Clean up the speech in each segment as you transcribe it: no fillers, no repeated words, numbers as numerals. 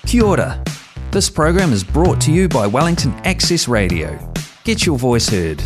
Kia ora. This program is brought to you by Wellington Access Radio. Get your voice heard.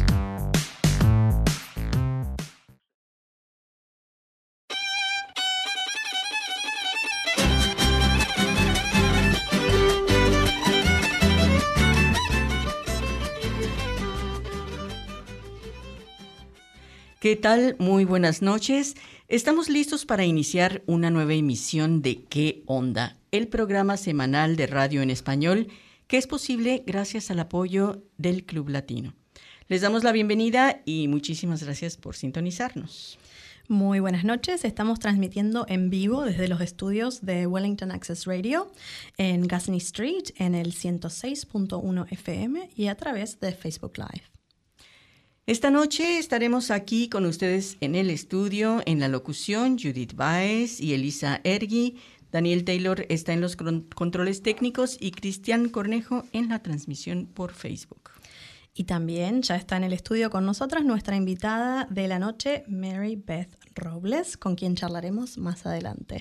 ¿Qué tal? Muy buenas noches. Estamos listos para iniciar una nueva emisión de ¿Qué onda?, el programa semanal de radio en español que es posible gracias al apoyo del Club Latino. Les damos la bienvenida y muchísimas gracias por sintonizarnos. Muy buenas noches, estamos transmitiendo en vivo desde los estudios de Wellington Access Radio en Gasney Street en el 106.1 FM y a través de Facebook Live. Esta noche estaremos aquí con ustedes en el estudio, en la locución, Judith Baez y Elisa Ergui. Daniel Taylor está en los controles técnicos y Cristian Cornejo en la transmisión por Facebook. Y también ya está en el estudio con nosotras nuestra invitada de la noche, Mary Beth Robles, con quien charlaremos más adelante.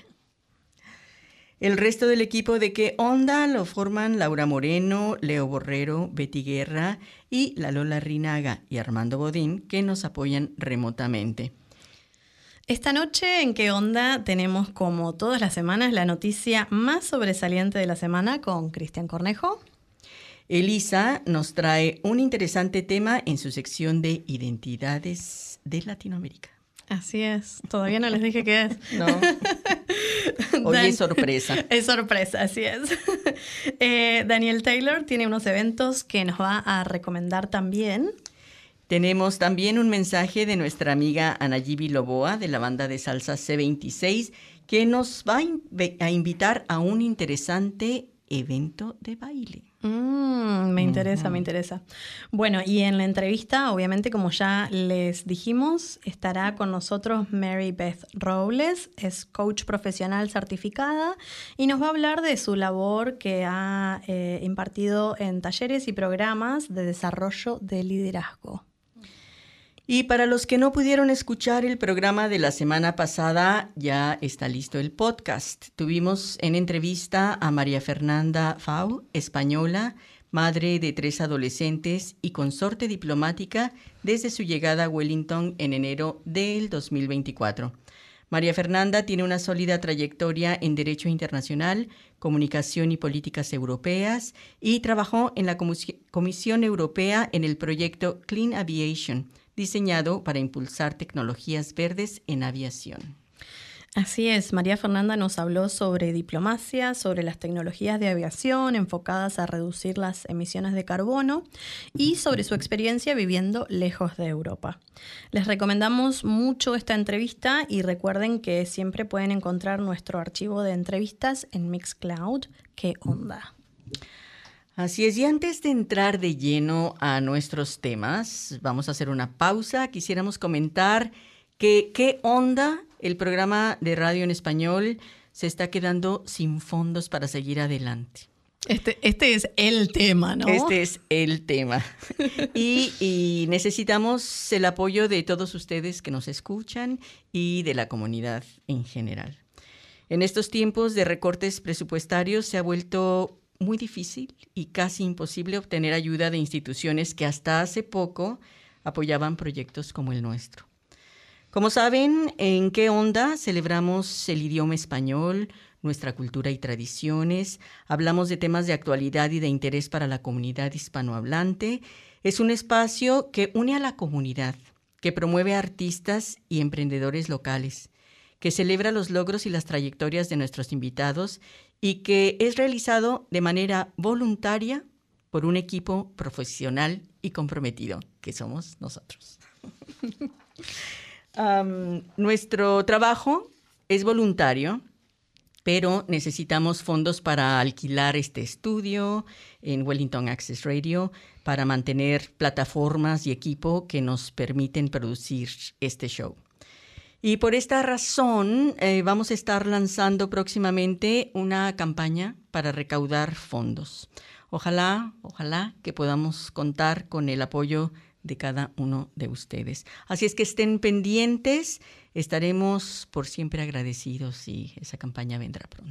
El resto del equipo de ¿Qué onda? Lo forman Laura Moreno, Leo Borrero, Betty Guerra y la Lola Rinaga y Armando Bodín, que nos apoyan remotamente. Esta noche en ¿Qué onda? Tenemos, como todas las semanas, la noticia más sobresaliente de la semana con Cristian Cornejo. Elisa nos trae un interesante tema en su sección de Identidades de Latinoamérica. Así es, todavía no les dije qué es. No. Hoy es sorpresa. Es sorpresa, así es. Daniel Taylor tiene unos eventos que nos va a recomendar también. Tenemos también un mensaje de nuestra amiga Anayibi Loboa de la banda de salsa C26 que nos va a invitar a un interesante evento de baile. Me interesa. Bueno, y en la entrevista, obviamente, como ya les dijimos, estará con nosotros Mary Beth Robles, es coach profesional certificada y nos va a hablar de su labor que ha impartido en talleres y programas de desarrollo de liderazgo. Y para los que no pudieron escuchar el programa de la semana pasada, ya está listo el podcast. Tuvimos en entrevista a María Fernanda Fau, española, madre de 3 adolescentes y consorte diplomática desde su llegada a Wellington en enero del 2024. María Fernanda tiene una sólida trayectoria en Derecho Internacional, Comunicación y Políticas Europeas y trabajó en la Comisión Europea en el proyecto Clean Aviation, diseñado para impulsar tecnologías verdes en aviación. Así es, María Fernanda nos habló sobre diplomacia, sobre las tecnologías de aviación enfocadas a reducir las emisiones de carbono y sobre su experiencia viviendo lejos de Europa. Les recomendamos mucho esta entrevista y recuerden que siempre pueden encontrar nuestro archivo de entrevistas en Mixcloud. ¿Qué onda? Así es, y antes de entrar de lleno a nuestros temas, vamos a hacer una pausa. Quisiéramos comentar que ¿Qué onda? El programa de radio en español se está quedando sin fondos para seguir adelante. Este es el tema, ¿no? Este es el tema. Y necesitamos el apoyo de todos ustedes que nos escuchan y de la comunidad en general. En estos tiempos de recortes presupuestarios se ha vuelto muy difícil y casi imposible obtener ayuda de instituciones que hasta hace poco apoyaban proyectos como el nuestro. Como saben, en ¿Qué onda? Celebramos el idioma español, nuestra cultura y tradiciones, hablamos de temas de actualidad y de interés para la comunidad hispanohablante. Es un espacio que une a la comunidad, que promueve a artistas y emprendedores locales, que celebra los logros y las trayectorias de nuestros invitados y que es realizado de manera voluntaria por un equipo profesional y comprometido, que somos nosotros. Nuestro trabajo es voluntario, pero necesitamos fondos para alquilar este estudio en Wellington Access Radio, para mantener plataformas y equipo que nos permiten producir este show. Y por esta razón vamos a estar lanzando próximamente una campaña para recaudar fondos. Ojalá que podamos contar con el apoyo de cada uno de ustedes. Así es que estén pendientes, estaremos por siempre agradecidos y esa campaña vendrá pronto.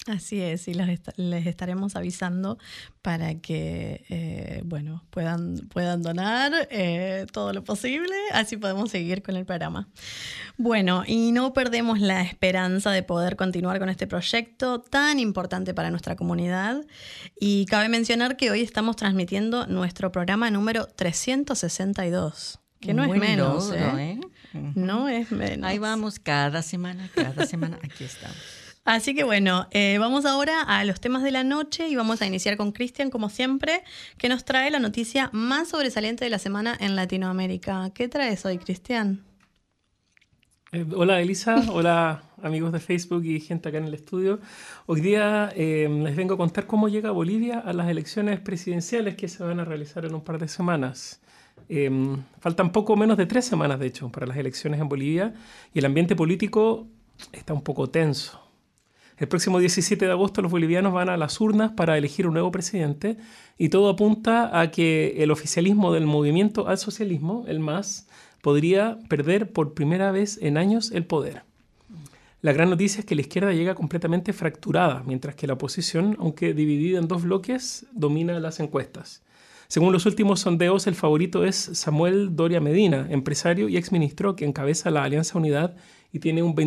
Así es, y les estaremos avisando para que puedan donar todo lo posible, así podemos seguir con el programa. Bueno, y no perdemos la esperanza de poder continuar con este proyecto tan importante para nuestra comunidad. Y cabe mencionar que hoy estamos transmitiendo nuestro programa número 362, que no es menos, ¿eh? No es menos. Ahí vamos, cada semana, aquí estamos. Así que bueno, vamos ahora a los temas de la noche y vamos a iniciar con Cristian, como siempre, que nos trae la noticia más sobresaliente de la semana en Latinoamérica. ¿Qué traes hoy, Cristian? Hola Elisa, hola amigos de Facebook y gente acá en el estudio. Hoy día les vengo a contar cómo llega Bolivia a las elecciones presidenciales que se van a realizar en un par de semanas. Faltan poco menos de 3 semanas, de hecho, para las elecciones en Bolivia y el ambiente político está un poco tenso. El próximo 17 de agosto los bolivianos van a las urnas para elegir un nuevo presidente y todo apunta a que el oficialismo del movimiento al socialismo, el MAS, podría perder por primera vez en años el poder. La gran noticia es que la izquierda llega completamente fracturada, mientras que la oposición, aunque dividida en 2 bloques, domina las encuestas. Según los últimos sondeos, el favorito es Samuel Doria Medina, empresario y exministro que encabeza la Alianza Unidad y tiene un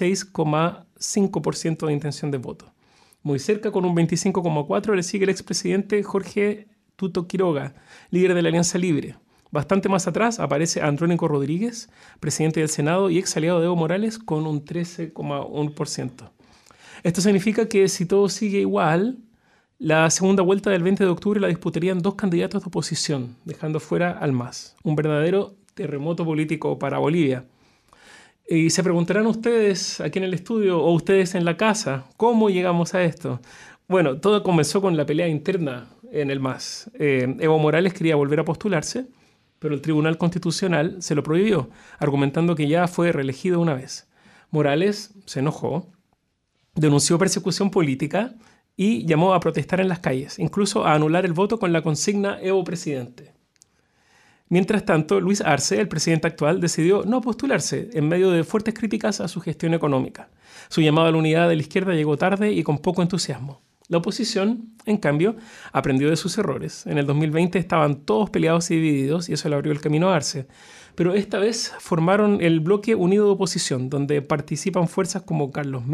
26,5% de intención de voto. Muy cerca, con un 25,4%, le sigue el expresidente Jorge Tuto Quiroga, líder de la Alianza Libre. Bastante más atrás aparece Andrónico Rodríguez, presidente del Senado y ex aliado de Evo Morales, con un 13,1%. Esto significa que si todo sigue igual, la segunda vuelta del 20 de octubre la disputarían 2 candidatos de oposición, dejando fuera al MAS. Un verdadero terremoto político para Bolivia. Y se preguntarán ustedes aquí en el estudio o ustedes en la casa, ¿cómo llegamos a esto? Bueno, todo comenzó con la pelea interna en el MAS. Evo Morales quería volver a postularse, pero el Tribunal Constitucional se lo prohibió, argumentando que ya fue reelegido una vez. Morales se enojó, denunció persecución política y llamó a protestar en las calles, incluso a anular el voto con la consigna Evo presidente. Mientras tanto, Luis Arce, el presidente actual, decidió no postularse en medio de fuertes críticas a su gestión económica. Su llamado a la unidad de la izquierda llegó tarde y con poco entusiasmo. La oposición, en cambio, aprendió de sus errores. En el 2020 estaban todos peleados y divididos y eso le abrió el camino a Arce. Pero esta vez formaron el bloque unido de oposición, donde participan fuerzas como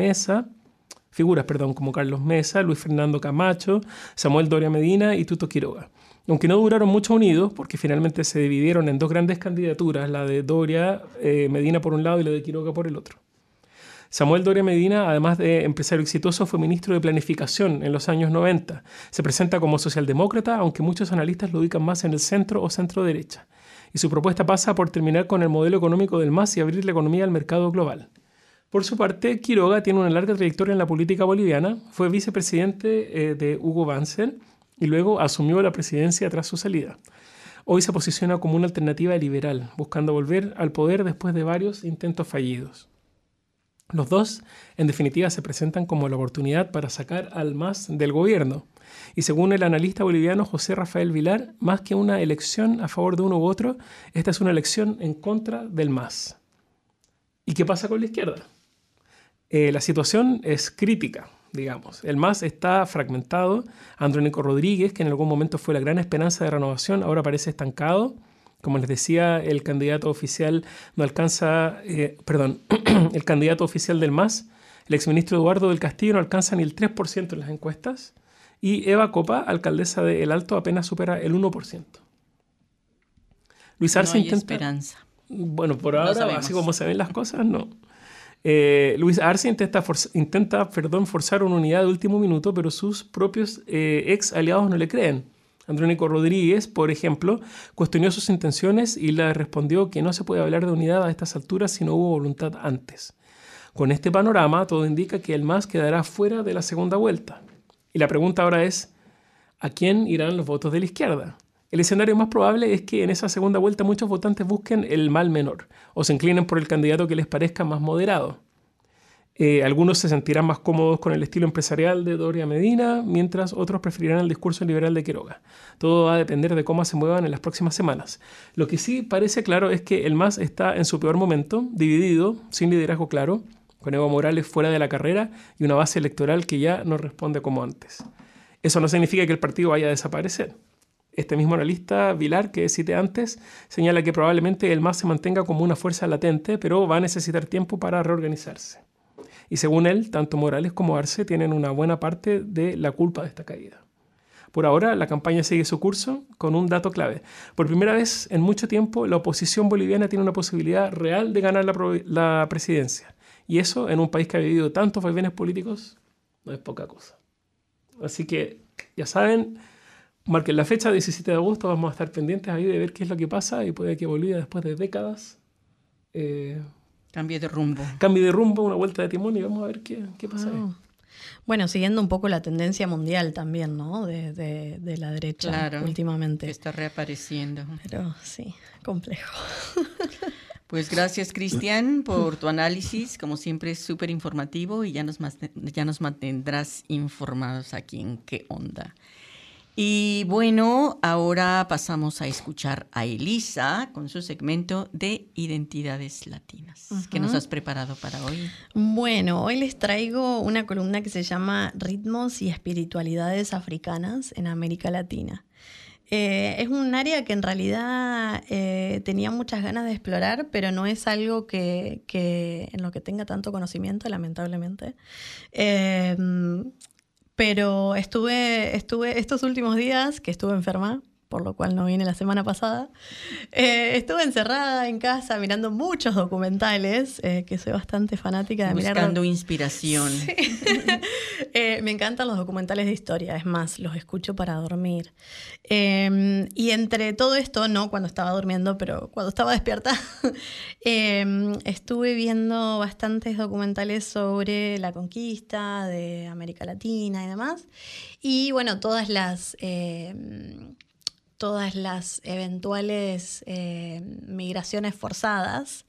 figuras como Carlos Mesa, Luis Fernando Camacho, Samuel Doria Medina y Tuto Quiroga. Aunque no duraron mucho unidos, porque finalmente se dividieron en 2 grandes candidaturas, la de Doria Medina por un lado y la de Quiroga por el otro. Samuel Doria Medina, además de empresario exitoso, fue ministro de Planificación en los años 90. Se presenta como socialdemócrata, aunque muchos analistas lo ubican más en el centro o centro-derecha. Y su propuesta pasa por terminar con el modelo económico del MAS y abrir la economía al mercado global. Por su parte, Quiroga tiene una larga trayectoria en la política boliviana, fue vicepresidente de Hugo Banzer y luego asumió la presidencia tras su salida. Hoy se posiciona como una alternativa liberal, buscando volver al poder después de varios intentos fallidos. Los dos, en definitiva, se presentan como la oportunidad para sacar al MAS del gobierno. Y según el analista boliviano José Rafael Vilar, más que una elección a favor de uno u otro, esta es una elección en contra del MAS. ¿Y qué pasa con la izquierda? La situación es crítica, digamos. El MAS está fragmentado. Andrónico Rodríguez, que en algún momento fue la gran esperanza de renovación, ahora parece estancado. Como les decía, el candidato oficial no alcanza, el candidato oficial del MAS, el exministro Eduardo del Castillo, no alcanza ni el 3% en las encuestas. Y Eva Copa, alcaldesa de El Alto, apenas supera el 1%. Luis Arce intenta... esperanza. Bueno, por ahora, así como se ven las cosas, no. Luis Arce intenta forzar una unidad de último minuto, pero sus propios ex aliados no le creen. Andrónico Rodríguez, por ejemplo, cuestionó sus intenciones y le respondió que no se puede hablar de unidad a estas alturas si no hubo voluntad antes. Con este panorama, todo indica que el MAS quedará fuera de la segunda vuelta. Y la pregunta ahora es, ¿a quién irán los votos de la izquierda? El escenario más probable es que en esa segunda vuelta muchos votantes busquen el mal menor o se inclinen por el candidato que les parezca más moderado. Algunos se sentirán más cómodos con el estilo empresarial de Doria Medina, mientras otros preferirán el discurso liberal de Quiroga. Todo va a depender de cómo se muevan en las próximas semanas. Lo que sí parece claro es que el MAS está en su peor momento, dividido, sin liderazgo claro, con Evo Morales fuera de la carrera y una base electoral que ya no responde como antes. Eso no significa que el partido vaya a desaparecer. Este mismo analista, Vilar, que cité antes, señala que probablemente el MAS se mantenga como una fuerza latente, pero va a necesitar tiempo para reorganizarse. Y según él, tanto Morales como Arce tienen una buena parte de la culpa de esta caída. Por ahora, la campaña sigue su curso con un dato clave. Por primera vez en mucho tiempo, la oposición boliviana tiene una posibilidad real de ganar la presidencia. Y eso, en un país que ha vivido tantos vaivenes políticos, no es poca cosa. Así que, ya saben, marquen la fecha, 17 de agosto, vamos a estar pendientes ahí de ver qué es lo que pasa y puede que Bolivia, después de décadas, cambie de rumbo. Cambie de rumbo, una vuelta de timón y vamos a ver qué pasa ahí. Bueno, siguiendo un poco la tendencia mundial también, ¿no? De la derecha, claro, últimamente. Que está reapareciendo. Pero sí, complejo. Pues gracias, Cristian, por tu análisis. Como siempre, es súper informativo y ya nos mantendrás informados aquí en ¿Qué onda? Y bueno, ahora pasamos a escuchar a Elisa con su segmento de Identidades Latinas. ¿Qué nos has preparado para hoy? Bueno, hoy les traigo una columna que se llama Ritmos y Espiritualidades Africanas en América Latina. Es un área que en realidad tenía muchas ganas de explorar, pero no es algo que en lo que tenga tanto conocimiento, lamentablemente. Pero estuve estos últimos días, que estuve enferma, por lo cual no vine la semana pasada, estuve encerrada en casa mirando muchos documentales, que soy bastante fanática de mirar. Buscando inspiración. Sí. Me encantan los documentales de historia, es más, los escucho para dormir. Y entre todo esto, no cuando estaba durmiendo, pero cuando estaba despierta, estuve viendo bastantes documentales sobre la conquista de América Latina y demás. Y bueno, todas las eventuales migraciones forzadas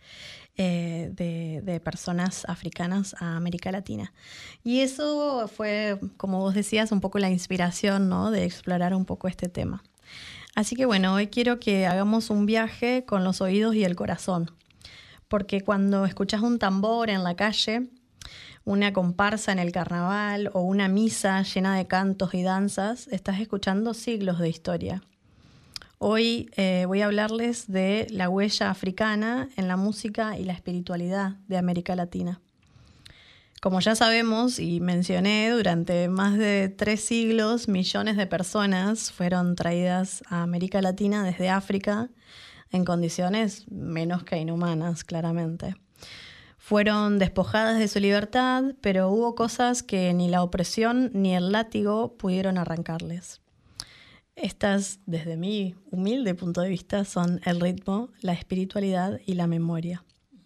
de personas africanas a América Latina. Y eso fue, como vos decías, un poco la inspiración, ¿no?, de explorar un poco este tema. Así que bueno, hoy quiero que hagamos un viaje con los oídos y el corazón, porque cuando escuchás un tambor en la calle, una comparsa en el carnaval o una misa llena de cantos y danzas, estás escuchando siglos de historia. Hoy voy a hablarles de la huella africana en la música y la espiritualidad de América Latina. Como ya sabemos y mencioné, durante más de 3 siglos, millones de personas fueron traídas a América Latina desde África en condiciones menos que inhumanas, claramente. Fueron despojadas de su libertad, pero hubo cosas que ni la opresión ni el látigo pudieron arrancarles. Estas, desde mi humilde punto de vista, son el ritmo, la espiritualidad y la memoria.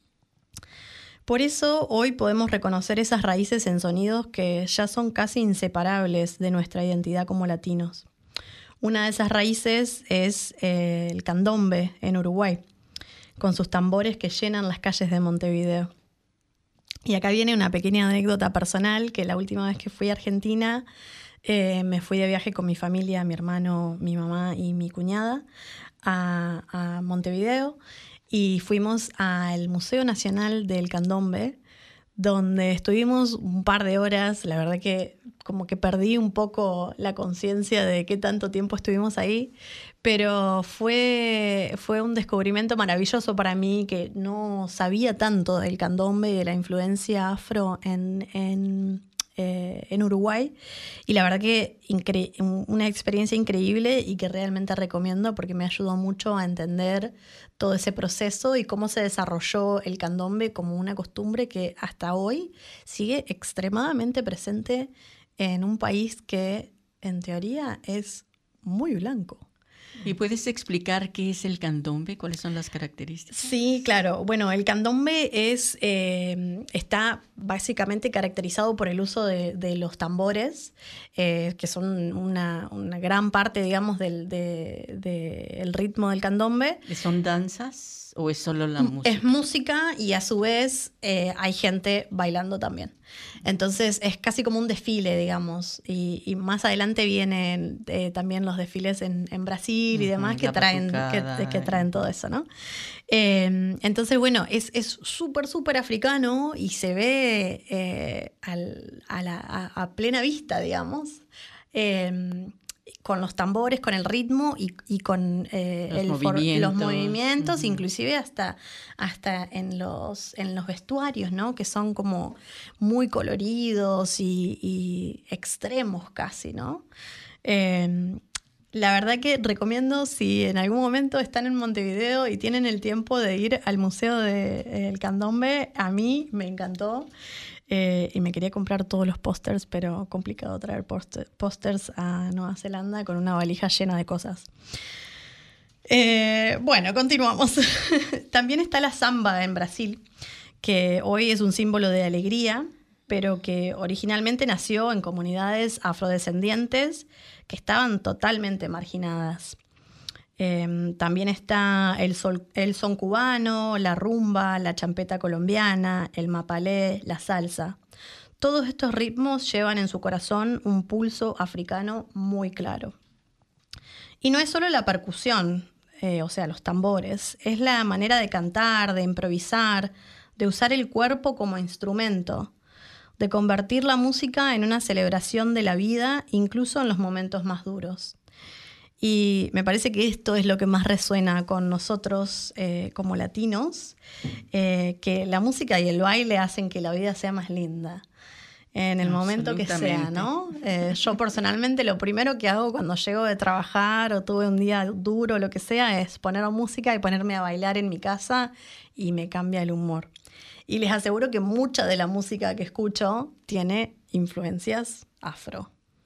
Por eso hoy podemos reconocer esas raíces en sonidos que ya son casi inseparables de nuestra identidad como latinos. Una de esas raíces es el candombe en Uruguay, con sus tambores que llenan las calles de Montevideo. Y acá viene una pequeña anécdota personal, que la última vez que fui a Argentina me fui de viaje con mi familia, mi hermano, mi mamá y mi cuñada a Montevideo y fuimos al Museo Nacional del Candombe, donde estuvimos un par de horas. La verdad que como que perdí un poco la conciencia de qué tanto tiempo estuvimos ahí, pero fue un descubrimiento maravilloso para mí, que no sabía tanto del candombe y de la influencia afro en Uruguay, y la verdad que una experiencia increíble y que realmente recomiendo porque me ayudó mucho a entender todo ese proceso y cómo se desarrolló el candombe como una costumbre que hasta hoy sigue extremadamente presente en un país que en teoría es muy blanco. ¿Y puedes explicar qué es el candombe? ¿Cuáles son las características? Sí, claro. Bueno, el candombe está básicamente caracterizado por el uso de los tambores, que son una gran parte, digamos, del ritmo del candombe. ¿Son danzas? o es solo la música? Es música y a su vez hay gente bailando también. Entonces es casi como un desfile, digamos. Y más adelante vienen también los desfiles en Brasil y demás que traen todo eso, ¿no? Entonces, bueno, es súper, súper africano y se ve a plena vista, digamos. Con los tambores, con el ritmo y con los movimientos, inclusive hasta en los vestuarios, ¿no? Que son como muy coloridos y extremos casi, ¿no? La verdad que recomiendo, si en algún momento están en Montevideo y tienen el tiempo de ir al Museo del Candombe, a mí me encantó. Y me quería comprar todos los pósters, pero complicado traer pósters a Nueva Zelanda con una valija llena de cosas. Bueno, continuamos. También está la samba en Brasil, que hoy es un símbolo de alegría, pero que originalmente nació en comunidades afrodescendientes que estaban totalmente marginadas. También está el son cubano, la rumba, la champeta colombiana, el mapalé, la salsa. Todos estos ritmos llevan en su corazón un pulso africano muy claro. Y no es solo la percusión, o sea, los tambores, es la manera de cantar, de improvisar, de usar el cuerpo como instrumento, de convertir la música en una celebración de la vida, incluso en los momentos más duros. Y me parece que esto es lo que más resuena con nosotros como latinos, que la música y el baile hacen que la vida sea más linda, en el momento que sea, ¿no? Yo personalmente lo primero que hago cuando llego de trabajar o tuve un día duro o lo que sea es poner música y ponerme a bailar en mi casa y me cambia el humor. Y les aseguro que mucha de la música que escucho tiene influencias afro.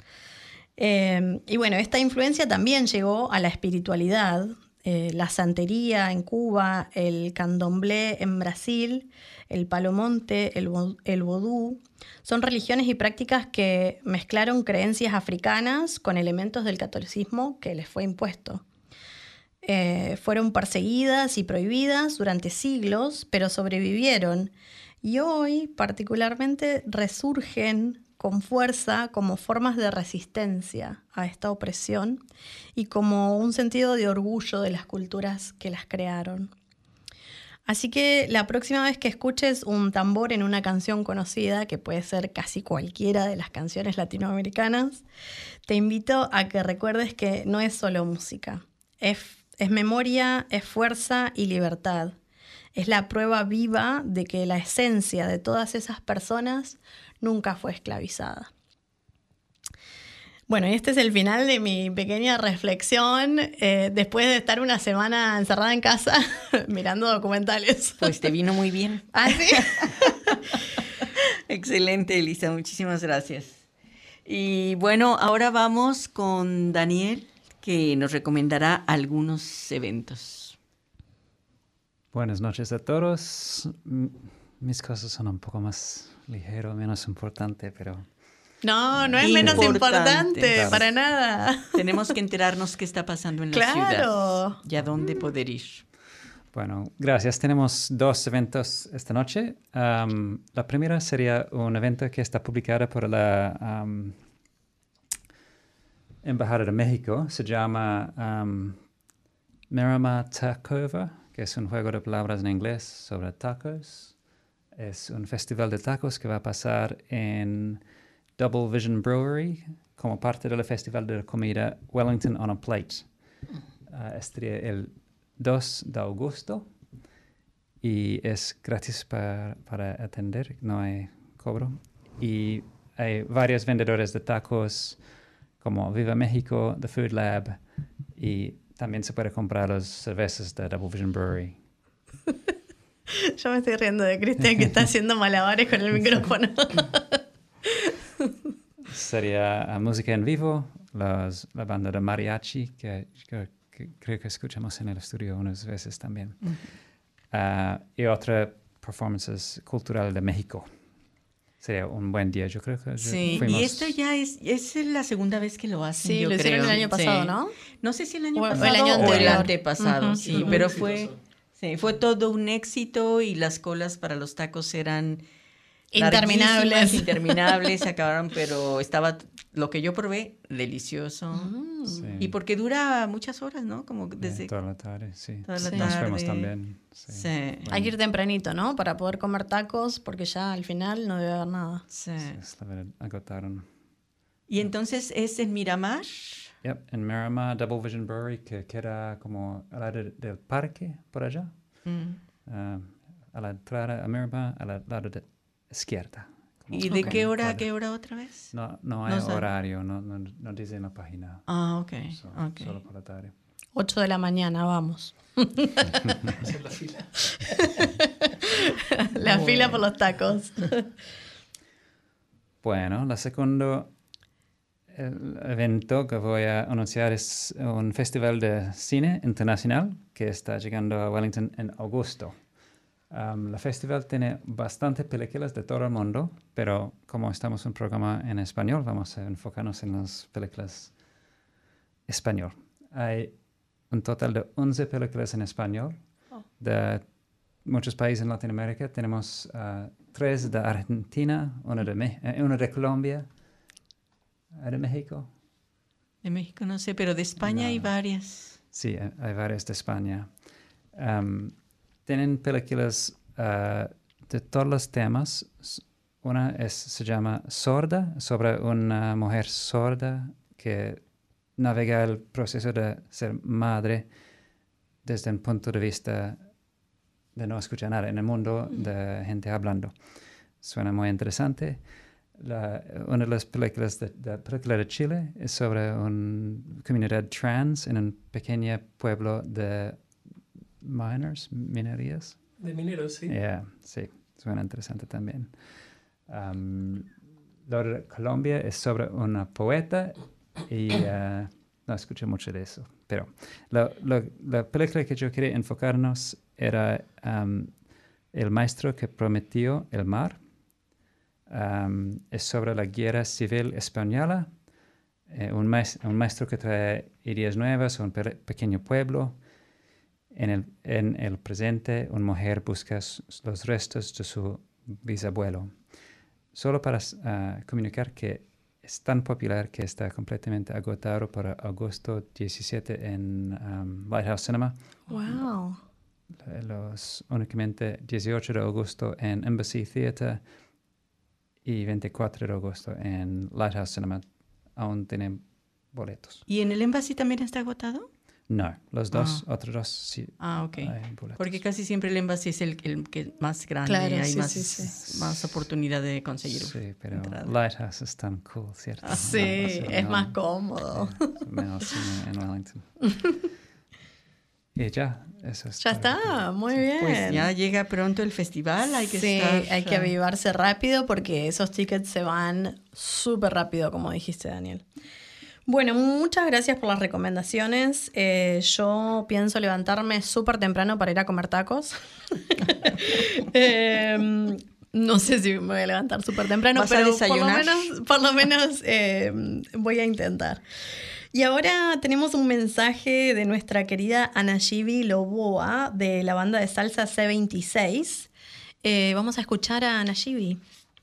Y bueno, esta influencia también llegó a la espiritualidad, la santería en Cuba, el candomblé en Brasil, el palomonte, el vodú. Son religiones y prácticas que mezclaron creencias africanas con elementos del catolicismo que les fue impuesto. Fueron perseguidas y prohibidas durante siglos, pero sobrevivieron y hoy particularmente resurgen con fuerza como formas de resistencia a esta opresión y como un sentido de orgullo de las culturas que las crearon. Así que la próxima vez que escuches un tambor en una canción conocida, que puede ser casi cualquiera de las canciones latinoamericanas, te invito a que recuerdes que no es solo música, es memoria, es fuerza y libertad. Es la prueba viva de que la esencia de todas esas personas nunca fue esclavizada. Bueno, y este es el final de mi pequeña reflexión después de estar una semana encerrada en casa mirando documentales. Pues te vino muy bien. ¿Ah, sí? Excelente, Elisa, muchísimas gracias. Y bueno, ahora vamos con Daniel, que nos recomendará algunos eventos. Buenas noches a todos. Mis cosas son un poco más ligero, menos importante, pero... No es menos importante, claro. Para nada. Tenemos que enterarnos qué está pasando en la ciudad y a dónde poder ir. Bueno, gracias. Tenemos 2 eventos esta noche. La primera sería un evento que está publicado por la Embajada de México. Se llama Merima Takova, que es un juego de palabras en inglés sobre tacos. Es un festival de tacos que va a pasar en Double Vision Brewery como parte del festival de la comida Wellington on a Plate. Estaría el 2 de agosto y es gratis para atender, no hay cobro. Y hay varios vendedores de tacos como Viva México, The Food Lab, y también se puede comprar las cervezas de Double Vision Brewery. Yo me estoy riendo de Cristian que está haciendo malabares con el micrófono. Sería música en vivo, la banda de mariachi, que creo que escuchamos en el estudio unas veces también. Y otra performance cultural de México. Sería un buen día, yo creo que sí, fuimos... y esto ya es la segunda vez que lo hacen, sí, yo lo creo. hicieron el año pasado, sí. ¿no? No sé si el año o pasado el año anterior. o el antepasado, sí, pero Sí, fue todo un éxito y las colas para los tacos eran interminables, se acabaron, pero estaba lo que yo probé, delicioso. Sí. Y porque dura muchas horas, ¿no? Como desde Toda la tarde, sí. toda la Nos tarde. fuimos también. Sí. Sí. Hay que ir tempranito, ¿no? Para poder comer tacos, porque ya al final no debe haber nada. Sí. Es la verdad, agotaron. Y entonces es en Miramar. Yep, en Miramar, Double Vision Brewery, que queda como al lado del parque, por allá. A la entrada a Miramar, al lado de izquierda. ¿Y de qué hora a qué hora otra vez? No hay No sabe. horario, no dice en la página. Ah, ok. Solo por la tarde. 8 de la mañana, vamos. Hacer la fila. La fila por los tacos. Bueno, el segundo evento que voy a anunciar es un festival de cine internacional que está llegando a Wellington en agosto. El festival tiene bastantes películas de todo el mundo, pero como estamos en un programa en español, vamos a enfocarnos en las películas español. Hay un total de 11 películas en español de muchos países en Latinoamérica. Tenemos 3 de Argentina, una de Colombia, ¿de México? De México no sé, pero de España hay varias. Sí, hay varias de España. Tienen películas de todos los temas. Una se llama Sorda, sobre una mujer sorda que navega el proceso de ser madre desde un punto de vista de no escuchar nada en el mundo de gente hablando. Suena muy interesante. Una de las películas de Chile es sobre una comunidad trans en un pequeño pueblo de minerías. De mineros, sí. Sí, suena interesante también. Lo de Colombia es sobre una poeta y no escuché mucho de eso. Pero la película que yo quería enfocarnos era El maestro que prometió el mar. Es sobre la guerra civil española. Un maestro que trae ideas nuevas a un pequeño pueblo. En el presente, una mujer busca los restos de su bisabuelo. Solo para comunicar que es tan popular que está completamente agotado para agosto 17 en Lighthouse Cinema. Wow. Únicamente 18 de agosto en Embassy Theatre y 24 de agosto en Lighthouse Cinema. Aún tienen boletos. ¿Y en el Embassy también está agotado? No, los dos, otros dos sí. Ok. Hay boletos. Porque casi siempre el Embassy es el que más grande, Claro, hay sí, más oportunidad de conseguir. Sí, pero entrada. Lighthouse es tan cool, ¿cierto? Sí, es más cómodo. Mejor cine en Wellington. Y ya, eso es. Ya está, muy bien. Pues ya llega pronto el festival, hay que estar... hay que avivarse rápido porque esos tickets se van súper rápido, como dijiste, Daniel. Bueno, muchas gracias por las recomendaciones. Yo pienso levantarme súper temprano para ir a comer tacos. No sé si me voy a levantar súper temprano, ¿Vas a pero desayunar? por lo menos voy a intentar. Y ahora tenemos un mensaje de nuestra querida Anashibi Loboa de la banda de salsa C26. Vamos a escuchar a Anashibi.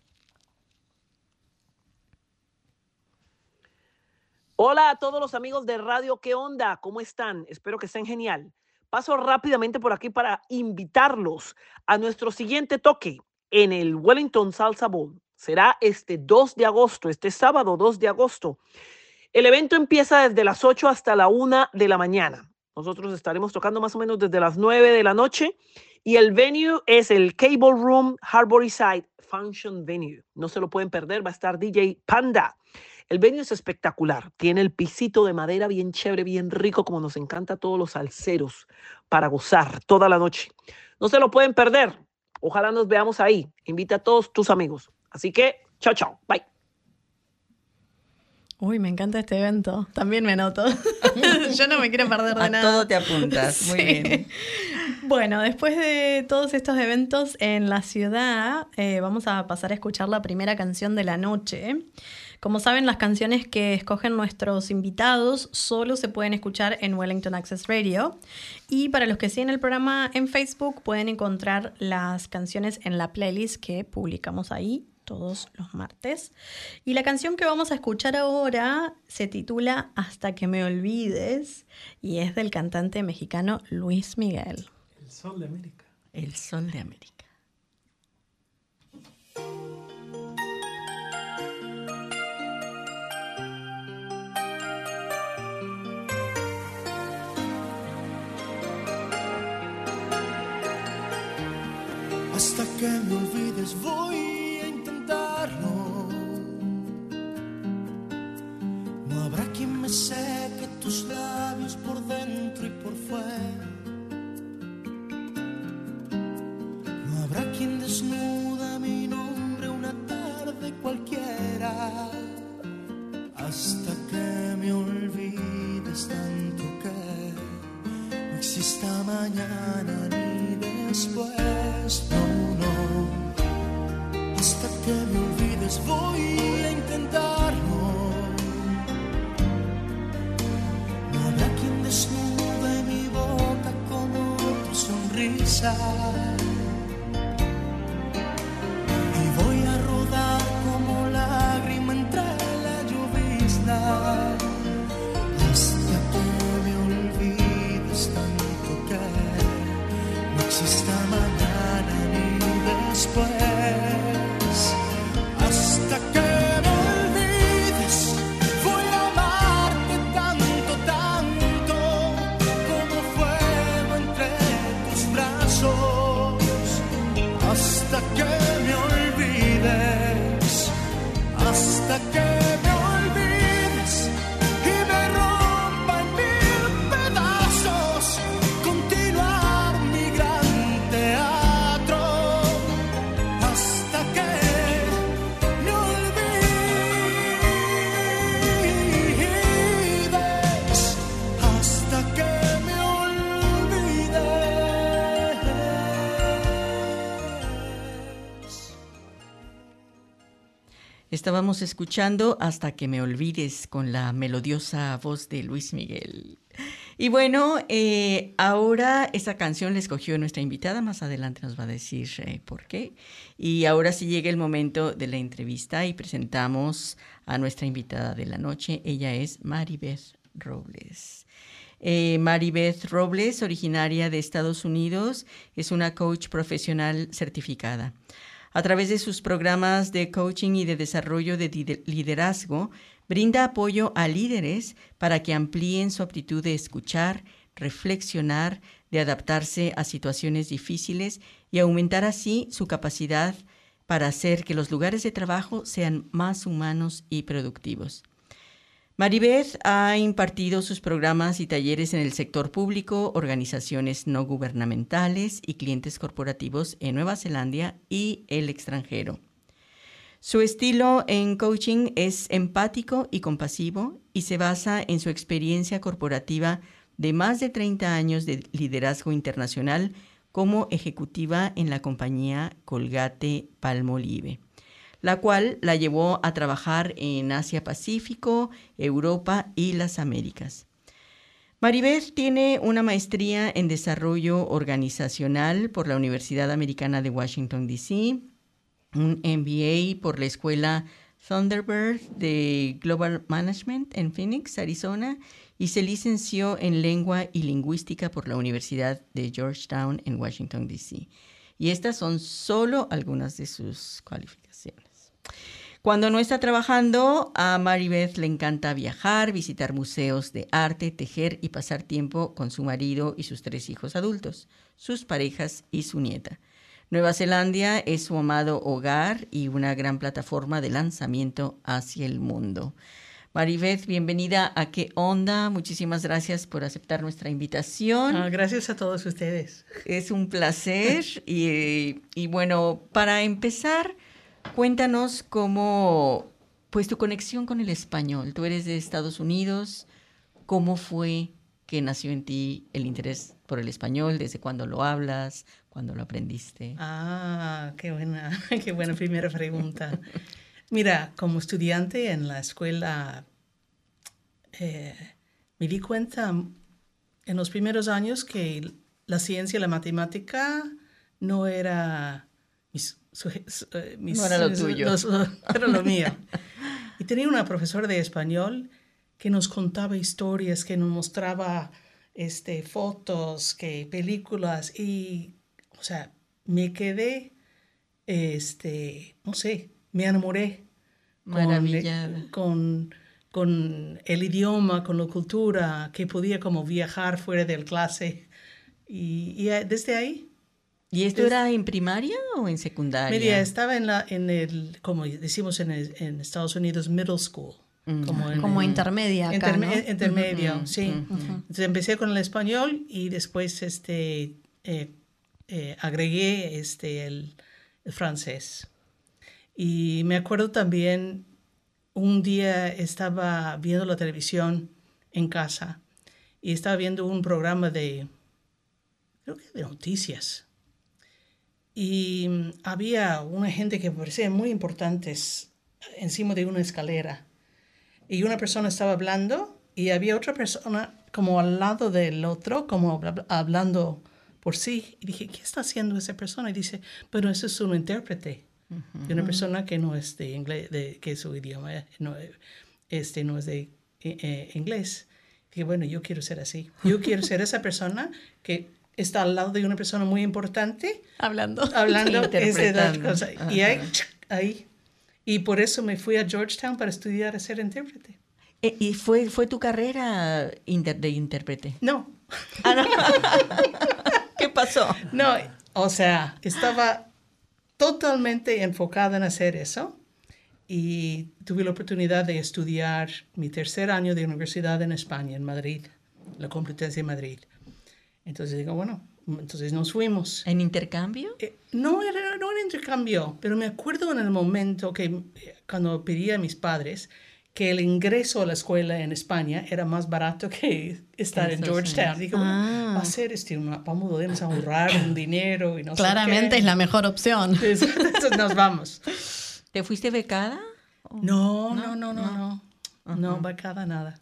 Hola a todos los amigos de Radio ¿Qué onda? ¿Cómo están? Espero que estén genial. Paso rápidamente por aquí para invitarlos a nuestro siguiente toque en el Wellington Salsa Bowl. Será este 2 de agosto, este sábado 2 de agosto. El evento empieza desde las 8 hasta la 1 de la mañana. Nosotros estaremos tocando más o menos desde las 9 de la noche y el venue es el Cable Room Harborside Function Venue. No se lo pueden perder, va a estar DJ Panda. El venue es espectacular, tiene el pisito de madera bien chévere, bien rico, como nos encanta a todos los salseros, para gozar toda la noche. No se lo pueden perder, ojalá nos veamos ahí. Invita a todos tus amigos. Así que, chao, chao, bye. Uy, me encanta este evento, también me anoto. Yo no me quiero perder de A nada. todo te apuntas, muy bien. Bueno, después de todos estos eventos en la ciudad, vamos a pasar a escuchar la primera canción de la noche Como saben, las canciones que escogen nuestros invitados solo se pueden escuchar en Wellington Access Radio. Y para los que siguen el programa en Facebook, pueden encontrar las canciones en la playlist que publicamos ahí todos los martes. Y la canción que vamos a escuchar ahora se titula Hasta que me olvides y es del cantante mexicano Luis Miguel. El Sol de América. El Sol de América. Hasta que me olvides voy a intentarlo. No habrá quien me seque tus labios por dentro y por fuera. No habrá quien desnuda mi nombre una tarde cualquiera. Hasta que me olvides tanto que no exista mañana ni después. No, no. Hasta que me olvides voy a intentarlo. No habrá quien desnude mi boca como tu sonrisa. Y voy a rodar como lágrima entre la llovizna. Hasta que me olvides tanto que no exista mañana ni después. Hasta que me olvides voy a amarte tanto, tanto como fuego entre tus brazos. Hasta que me olvides, hasta que me olvides y me rompa en mil pedazos. Continuar mi gran teatro hasta que me olvides, hasta que me olvides. Estábamos escuchando Hasta que me olvides con la melodiosa voz de Luis Miguel. Y bueno, ahora esa canción la escogió nuestra invitada, más adelante nos va a decir por qué. Y ahora sí llega el momento de la entrevista y presentamos a nuestra invitada de la noche. Ella es Maribeth Robles. Maribeth Robles, originaria de Estados Unidos, es una coach profesional certificada. A través de sus programas de coaching y de desarrollo de liderazgo, brinda apoyo a líderes para que amplíen su aptitud de escuchar, reflexionar, de adaptarse a situaciones difíciles y aumentar así su capacidad para hacer que los lugares de trabajo sean más humanos y productivos. Maribeth ha impartido sus programas y talleres en el sector público, organizaciones no gubernamentales y clientes corporativos en Nueva Zelanda y el extranjero. Su estilo en coaching es empático y compasivo y se basa en su experiencia corporativa de más de 30 años de liderazgo internacional como ejecutiva en la compañía Colgate-Palmolive, la cual la llevó a trabajar en Asia-Pacífico, Europa y las Américas. Maribeth tiene una maestría en desarrollo organizacional por la Universidad Americana de Washington, D.C., un MBA por la Escuela Thunderbird de Global Management en Phoenix, Arizona, y se licenció en Lengua y Lingüística por la Universidad de Georgetown en Washington, D.C. Y estas son solo algunas de sus cualificaciones. Cuando no está trabajando, a Maribeth le encanta viajar, visitar museos de arte, tejer y pasar tiempo con su marido y sus 3 hijos adultos, sus parejas y su nieta. Nueva Zelanda es su amado hogar y una gran plataforma de lanzamiento hacia el mundo. Maribeth, bienvenida a ¿Qué onda? Muchísimas gracias por aceptar nuestra invitación. Gracias a todos ustedes. Es un placer. y bueno, para empezar, cuéntanos cómo, pues tu conexión con el español. Tú eres de Estados Unidos. ¿Cómo fue que nació en ti el interés por el español? ¿Desde cuándo lo hablas? ¿Cuándo lo aprendiste? Qué buena primera pregunta. Mira, como estudiante en la escuela, me di cuenta en los primeros años que la ciencia y la matemática no era no era lo tuyo. Era lo mío. Y tenía una profesora de español que nos contaba historias, que nos mostraba fotos, películas, y, o sea, me quedé, no sé, me enamoré maravillada con el idioma, con la cultura, que podía como viajar fuera del clase. Y desde ahí. ¿Y esto era en primaria o en secundaria? Mira, estaba en el, como decimos en Estados Unidos, middle school. Como intermedia acá, ¿no? Intermedio, sí. Entonces empecé con el español y después agregué el francés. Y me acuerdo también, un día estaba viendo la televisión en casa y estaba viendo un programa creo que de noticias. Y había una gente que me parecía muy importantes encima de una escalera. Y una persona estaba hablando y había otra persona como al lado del otro, como hablando por sí. Y dije, ¿qué está haciendo esa persona? Y dice, pero eso es un intérprete de una persona que no es de inglés, que su idioma no es de inglés. Dije, bueno, yo quiero ser así. Yo quiero ser esa persona que está al lado de una persona muy importante. Hablando. Interpretando. Y ahí. Y por eso me fui a Georgetown para estudiar a ser intérprete. ¿Y fue tu carrera de intérprete? No. Ah, no. ¿Qué pasó? No, o sea, estaba totalmente enfocada en hacer eso. Y tuve la oportunidad de estudiar mi tercer año de universidad en España, en Madrid, la Complutense de Madrid. Entonces digo, bueno, entonces nos fuimos. ¿En intercambio? No en intercambio, pero me acuerdo en el momento que cuando pedí a mis padres que el ingreso a la escuela en España era más barato que estar en Georgetown. Dije, bueno, va a ser podemos ahorrar un dinero y no Claramente sé qué. Es la mejor opción. Entonces nos vamos. ¿Te fuiste becada? No, becada nada.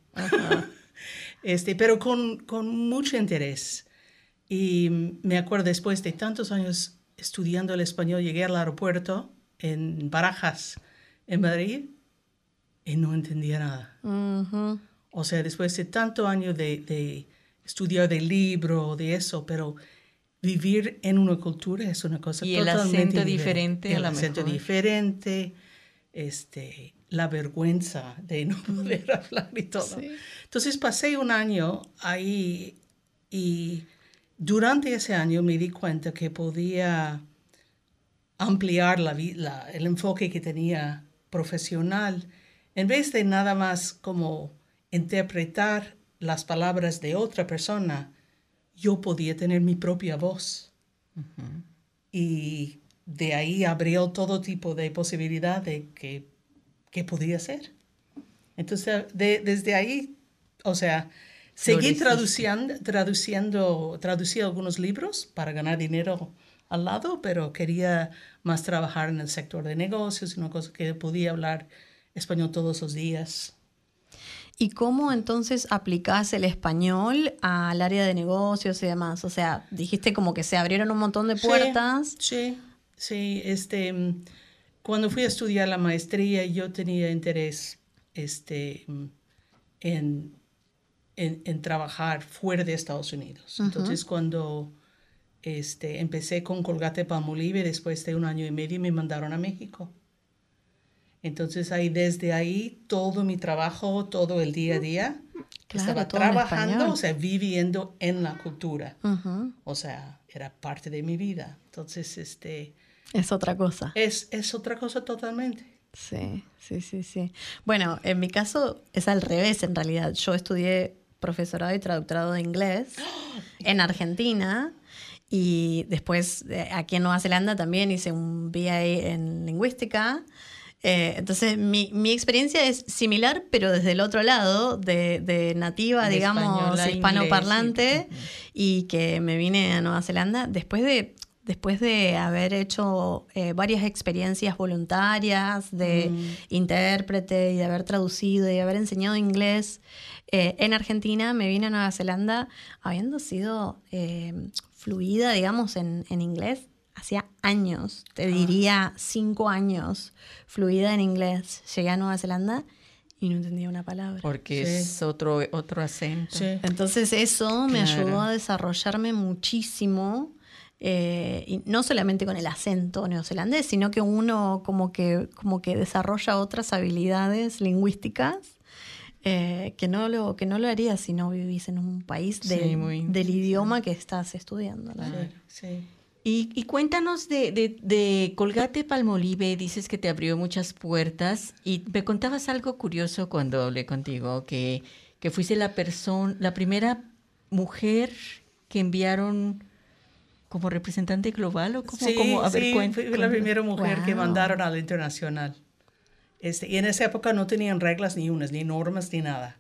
Pero con mucho interés. Y me acuerdo, después de tantos años estudiando el español, llegué al aeropuerto en Barajas, en Madrid, y no entendía nada. O sea, después de tantos años de estudiar de libro, de eso, pero vivir en una cultura es una cosa y totalmente el acento diferente. El acento diferente, la vergüenza de no poder hablar y todo. Sí. Entonces pasé un año ahí y durante ese año me di cuenta que podía ampliar el enfoque que tenía profesional. En vez de nada más como interpretar las palabras de otra persona, yo podía tener mi propia voz. Y de ahí abrió todo tipo de posibilidad de que podía ser. Entonces, desde ahí, o sea, seguí traducí algunos libros para ganar dinero al lado, pero quería más trabajar en el sector de negocios, una cosa que podía hablar español todos los días. ¿Y cómo entonces aplicás el español al área de negocios y demás? O sea, dijiste como que se abrieron un montón de puertas. Sí. Cuando fui a estudiar la maestría, yo tenía interés en trabajar fuera de Estados Unidos. Entonces, cuando empecé con Colgate-Palmolive, después de 1 año y medio me mandaron a México. Entonces, desde ahí, todo mi trabajo, todo el día a día, estaba trabajando, o sea, viviendo en la cultura. O sea, era parte de mi vida. Entonces, es otra cosa. Es otra cosa totalmente. Sí. Bueno, en mi caso es al revés, en realidad. Yo estudié profesorado y traductorado de inglés en Argentina y después aquí en Nueva Zelanda también hice un BA en lingüística. Entonces mi experiencia es similar, pero desde el otro lado, de nativa, digamos, hispanoparlante, y que me vine a Nueva Zelanda después de después de haber hecho varias experiencias voluntarias de intérprete y de haber traducido y de haber enseñado inglés en Argentina, me vine a Nueva Zelanda habiendo sido fluida, digamos, en inglés. Hacía años, te diría 5 años, fluida en inglés. Llegué a Nueva Zelanda y no entendía una palabra. Porque es otro acento. Sí. Entonces eso me ayudó a desarrollarme muchísimo, y no solamente con el acento neozelandés, sino que uno como que desarrolla otras habilidades lingüísticas que no lo haría si no vivís en un país del idioma que estás estudiando, ¿no? Sí. Y cuéntanos de Colgate-Palmolive. Dices que te abrió muchas puertas y me contabas algo curioso cuando hablé contigo, que fuiste la primera mujer que enviaron como representante global, ¿o cómo? Sí, Fui fui la primera mujer que mandaron a la internacional. Y en esa época no tenían reglas ni normas ni nada.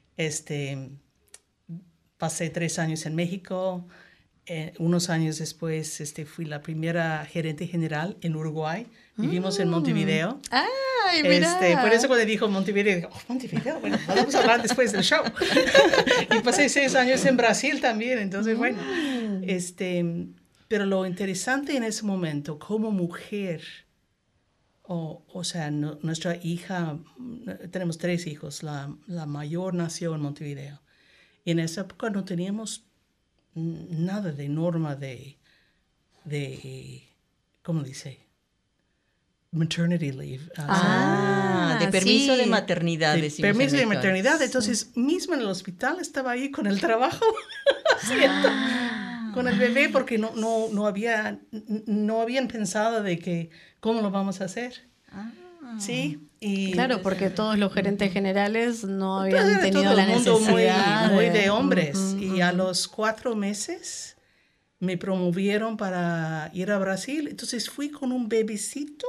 Pasé 3 años en México. Unos años después fui la primera gerente general en Uruguay. Vivimos en Montevideo. ¡Ay, mira! Por eso cuando dijo Montevideo, digo, Montevideo, bueno, vamos a hablar después del show. Y pasé 6 años en Brasil también, entonces, bueno. Pero lo interesante en ese momento, como mujer, nuestra hija, tenemos 3 hijos, la mayor nació en Montevideo. Y en esa época no teníamos nada de norma de ¿cómo dice? Maternity leave. De permiso de maternidad. Permiso de maternidad. Entonces, mismo en el hospital estaba ahí con el trabajo, con el bebé, porque no habían pensado de que cómo lo vamos a hacer. Sí. Y claro, porque todos los gerentes generales no habían tenido la necesidad. Muy de hombres. Y a los 4 meses me promovieron para ir a Brasil. Entonces fui con un bebecito.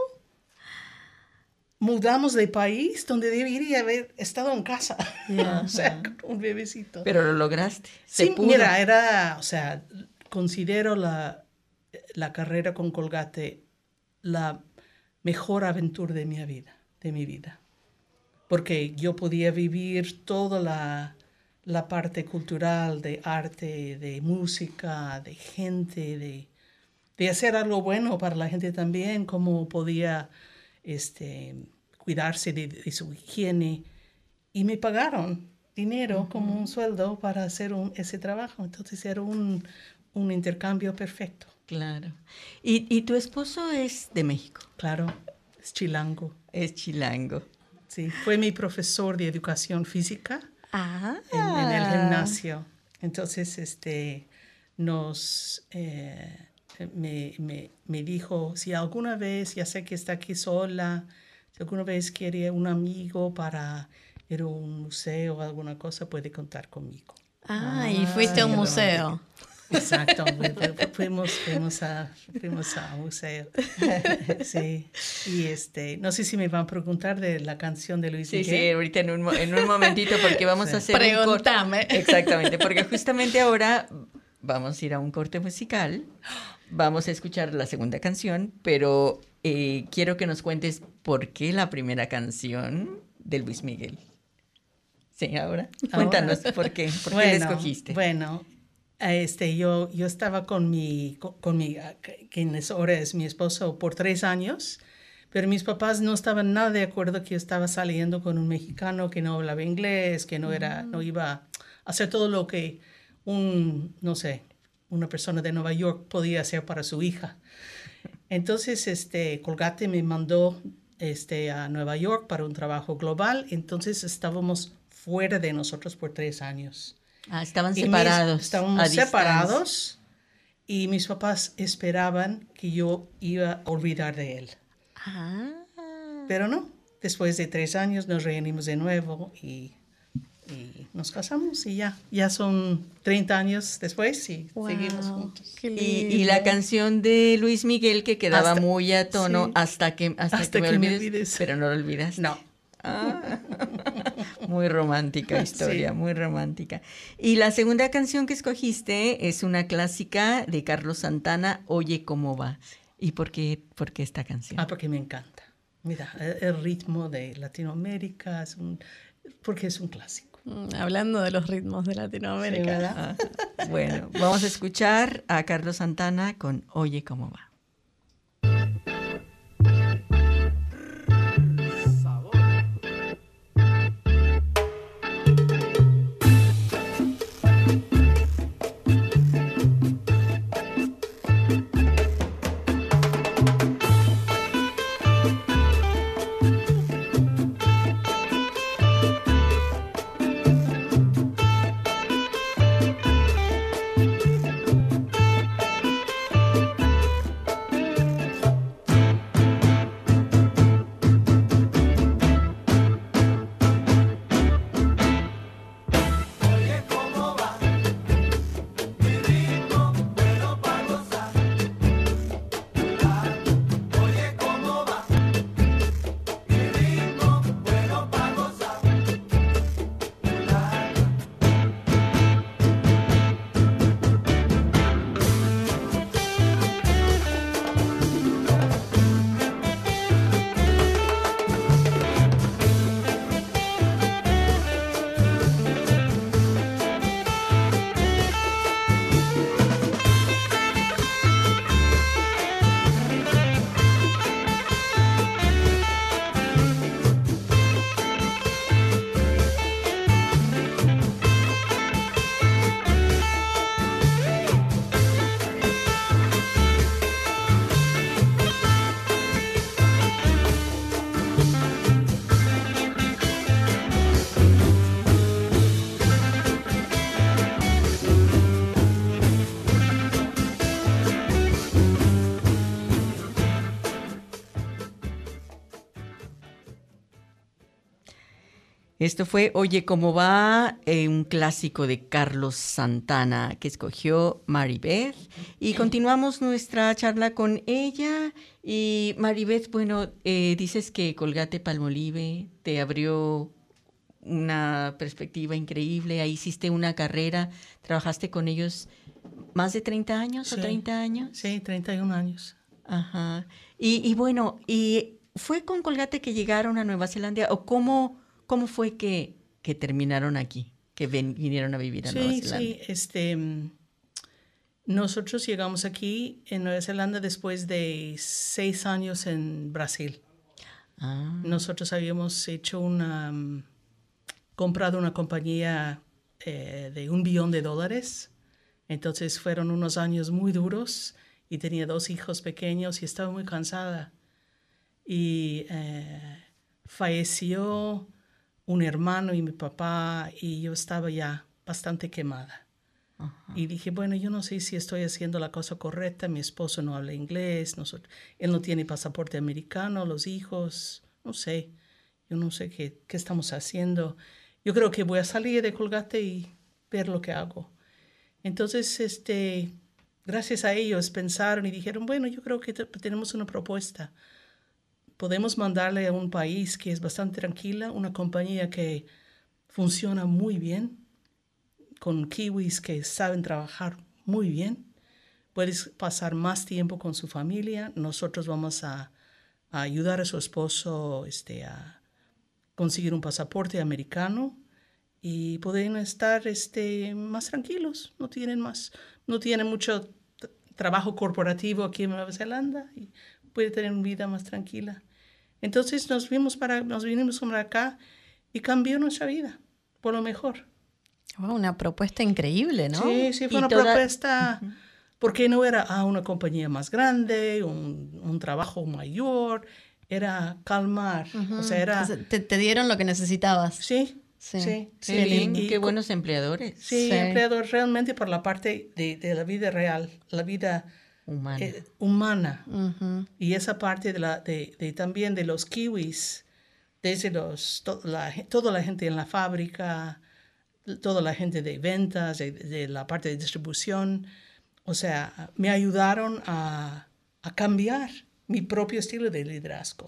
Mudamos de país donde debería haber estado en casa. O sea, con un bebecito. Pero lo lograste. Sí, mira, considero la carrera con Colgate la mejor aventura de mi vida. Porque yo podía vivir toda la parte cultural, de arte, de música, de gente, de hacer algo bueno para la gente también, como podía cuidarse de su higiene. Y me pagaron dinero como un sueldo para hacer ese trabajo. Entonces era un intercambio perfecto. Claro. ¿Y tu esposo es de México? Claro, es chilango. Es chilango. Sí, fue mi profesor de educación física en el gimnasio. Entonces, me dijo, si alguna vez, ya sé que está aquí sola, si alguna vez quiere un amigo para ir a un museo o alguna cosa, puede contar conmigo. Y fuiste a un museo. Exacto, fuimos a un museo. Sí. Y no sé si me van a preguntar de la canción de Luis Miguel. Sí, ahorita en un momentito, porque vamos a hacer Pregúntame. Exactamente, porque justamente ahora vamos a ir a un corte musical. Vamos a escuchar la segunda canción, pero quiero que nos cuentes por qué la primera canción de Luis Miguel. Sí, ahora. Cuéntanos por qué la escogiste. Bueno, yo estaba con mi quien ahora es mi esposo por 3 años, pero mis papás no estaban nada de acuerdo que yo estaba saliendo con un mexicano que no hablaba inglés, que no iba a hacer todo lo que una persona de Nueva York podía hacer para su hija. Entonces, Colgate me mandó a Nueva York para un trabajo global. Entonces, estábamos fuera de nosotros por 3 años. Estaban separados. Estábamos separados y mis papás esperaban que yo iba a olvidar de él. Pero no. Después de 3 años nos reunimos de nuevo y nos casamos y ya son 30 años después y seguimos juntos. Y la canción de Luis Miguel que quedaba muy a tono hasta que me olvides, pero no lo olvidas. No. Muy romántica historia, Sí. muy romántica. Y la segunda canción que escogiste es una clásica de Carlos Santana, Oye cómo va. ¿Y por qué esta canción? Porque me encanta. Mira, el ritmo de Latinoamérica porque es un clásico. Hablando de los ritmos de Latinoamérica. Sí, ¿verdad? Bueno, vamos a escuchar a Carlos Santana con Oye cómo va. Esto fue Oye cómo va, un clásico de Carlos Santana que escogió Maribeth. Y continuamos nuestra charla con ella. Y Maribeth, bueno, dices que Colgate-Palmolive te abrió una perspectiva increíble. Ahí hiciste una carrera, trabajaste con ellos más de 30 años Sí. o 30 años. Sí, 31 años. Ajá. Y bueno, ¿y fue con Colgate que llegaron a Nueva Zelanda o cómo fue que terminaron aquí, que vinieron a vivir a Nueva Zelanda? Sí, nosotros llegamos aquí en Nueva Zelanda después de 6 años en Brasil. Ah, Nosotros habíamos hecho comprado una compañía de $1 billón. Entonces fueron unos años muy duros y tenía 2 hijos pequeños y estaba muy cansada. Y falleció un hermano y mi papá y yo estaba ya bastante quemada. Y dije, bueno, yo no sé si estoy haciendo la cosa correcta. Mi esposo no habla inglés, él no tiene pasaporte americano, los hijos, no sé. Yo no sé qué estamos haciendo. Yo creo que voy a salir de Colgate y ver lo que hago. Entonces, gracias a ellos pensaron y dijeron, bueno, yo creo que tenemos una propuesta. Podemos mandarle a un país que es bastante tranquila, una compañía que funciona muy bien, con kiwis que saben trabajar muy bien. Puedes pasar más tiempo con su familia. Nosotros vamos a ayudar a su esposo a conseguir un pasaporte americano y pueden estar más tranquilos. No tienen mucho trabajo corporativo aquí en Nueva Zelanda y puede tener una vida más tranquila. Entonces nos vinimos para acá y cambió nuestra vida por lo mejor. Wow, una propuesta increíble, ¿no? Sí, fue una propuesta porque no era una compañía más grande, un trabajo mayor, era calmar. O sea, era... Entonces, te dieron lo que necesitabas. Sí. Qué bien, qué buenos empleadores. Sí, empleadores realmente por la parte de la vida real, la vida humana. Y esa parte también de los kiwis, desde toda la gente en la fábrica, toda la gente de ventas, de la parte de distribución. O sea, me ayudaron a cambiar mi propio estilo de liderazgo.